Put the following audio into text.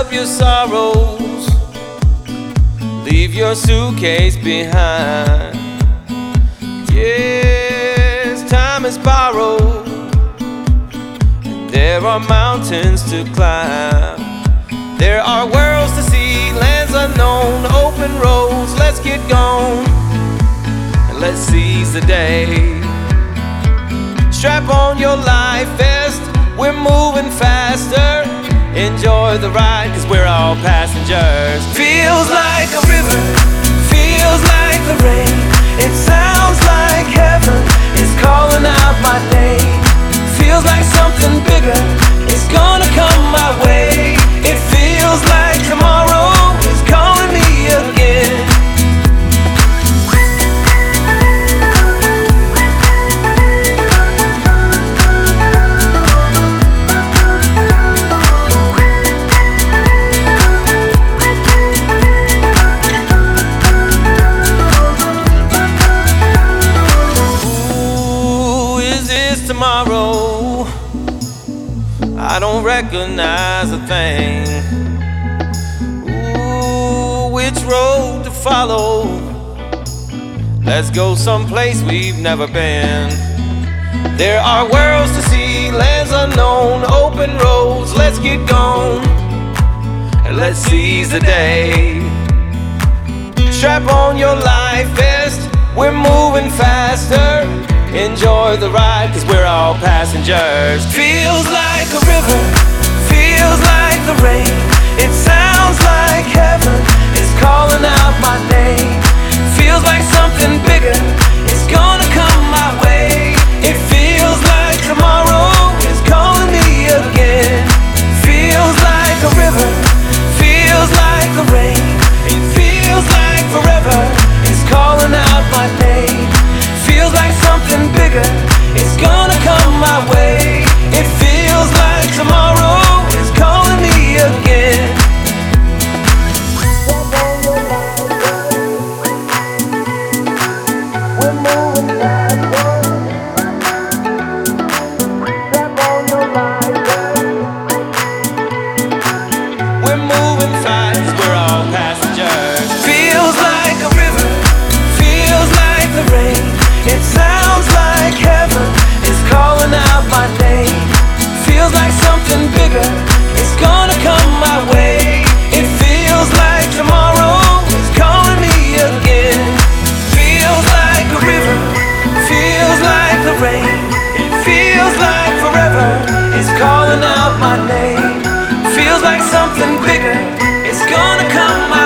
up your sorrows, leave your suitcase behind. Yes, time is borrowed, and there are mountains to climb. There are worlds to see, lands unknown, open roads. Let's get gone and let's seize the day. Strap on your life vest, we're moving faster. Enjoy the ride, cause we're all passengers. Feels like a river, feels like the rain. It sounds like heaven is calling out my name. Feels like something bigger is gonna come my way. It feels like tomorrow is calling me again. Tomorrow, I don't recognize a thing. Ooh, which road to follow? Let's go someplace we've never been. There are worlds to see, lands unknown, open roads. Let's get gone and let's seize the day. Strap on your life vest, we're moving faster. Enjoy the ride, cause we're all passengers. Feels like a river, feels like the rain. It sounds like heaven is calling out my name. Feels like something bigger is gonna come my way. It feels like tomorrow is calling me again. Feels like a river, feels like the rain. It feels like forever is calling out my name. Feels like something bigger is gonna come my way. It feels like tomorrow is calling me again. We're moving faster. Step on your life. We're moving fast, we're all passengers. Feels like a river, feels like the rain. It sounds like heaven is calling out my name. Feels like something bigger is gonna come my way. It feels like tomorrow is calling me again. Feels like a river, feels like the rain. It feels like forever is calling out my name. Feels like something bigger is gonna come my way.